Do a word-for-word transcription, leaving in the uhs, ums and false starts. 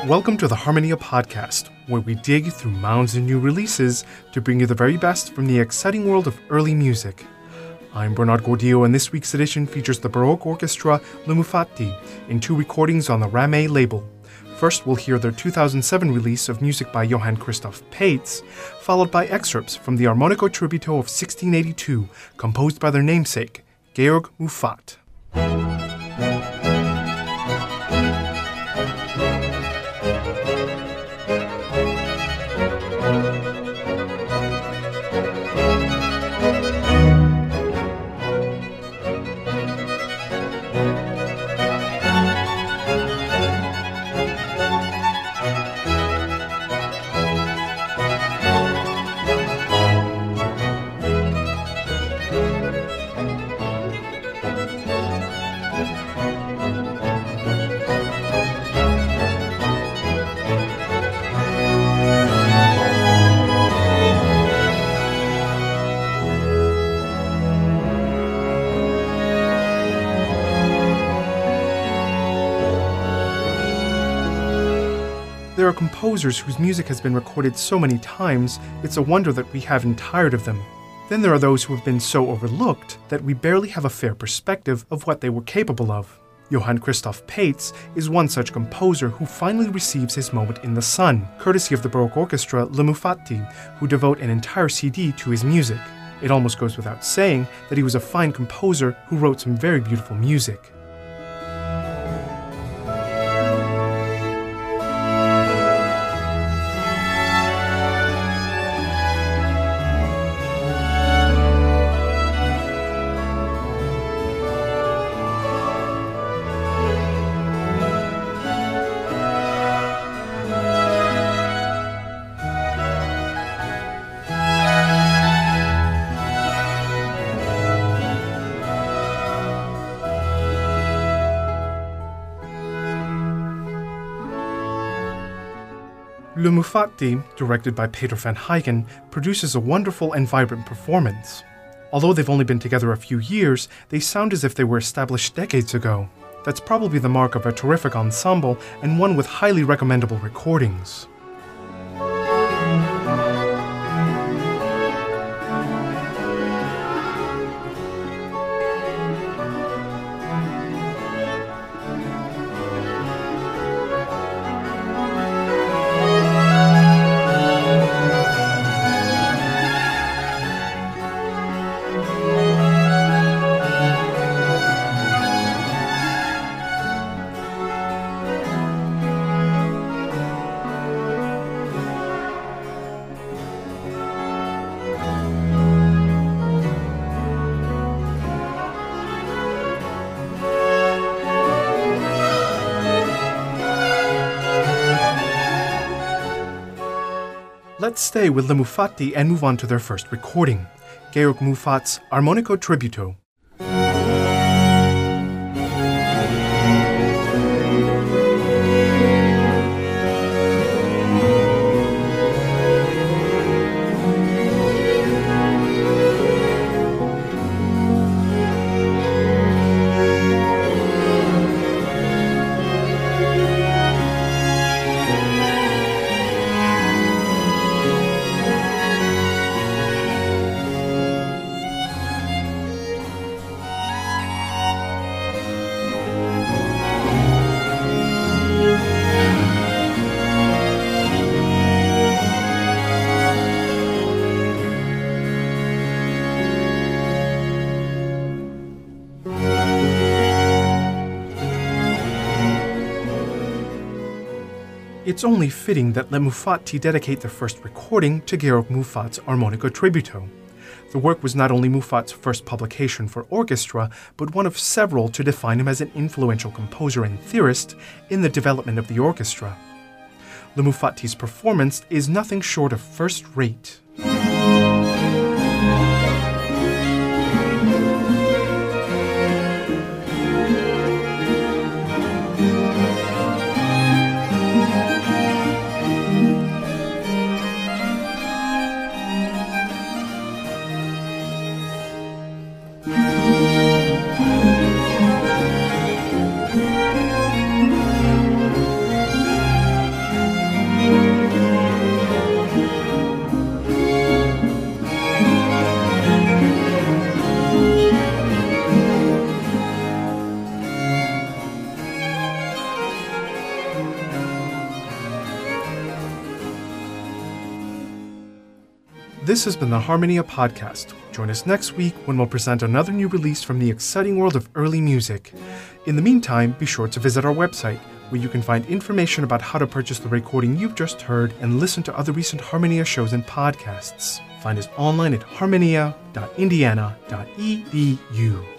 Welcome to the Harmonia Podcast, where we dig through mounds and new releases to bring you the very best from the exciting world of early music. I'm Bernard Gordillo, and this week's edition features the Baroque Orchestra Le Mufati in two recordings on the Ramey label. First, we'll hear their two thousand seven release of music by Johann Christoph Paetz, followed by excerpts from the Armonico Tributo of sixteen eighty-two, composed by their namesake, Georg Muffat. There are composers whose music has been recorded so many times, it's a wonder that we haven't tired of them. Then there are those who have been so overlooked that we barely have a fair perspective of what they were capable of. Johann Christoph Paetz is one such composer who finally receives his moment in the sun, courtesy of the Baroque Orchestra Le Mufati, who devote an entire C D to his music. It almost goes without saying that he was a fine composer who wrote some very beautiful music. Le Mufati, directed by Peter van Huygen, produces a wonderful and vibrant performance. Although they've only been together a few years, they sound as if they were established decades ago. That's probably the mark of a terrific ensemble and one with highly recommendable recordings. Let's stay with Le Mufati and move on to their first recording, Georg Muffat's Armonico Tributo. It's only fitting that Le Mufati dedicate their first recording to Georg Muffat's Armonico Tributo. The work was not only Muffat's first publication for orchestra, but one of several to define him as an influential composer and theorist in the development of the orchestra. Le Muffati's performance is nothing short of first-rate. This has been the Harmonia Podcast. Join us next week when we'll present another new release from the exciting world of early music. In the meantime, be sure to visit our website, where you can find information about how to purchase the recording you've just heard and listen to other recent Harmonia shows and podcasts. Find us online at harmonia dot indiana dot e d u.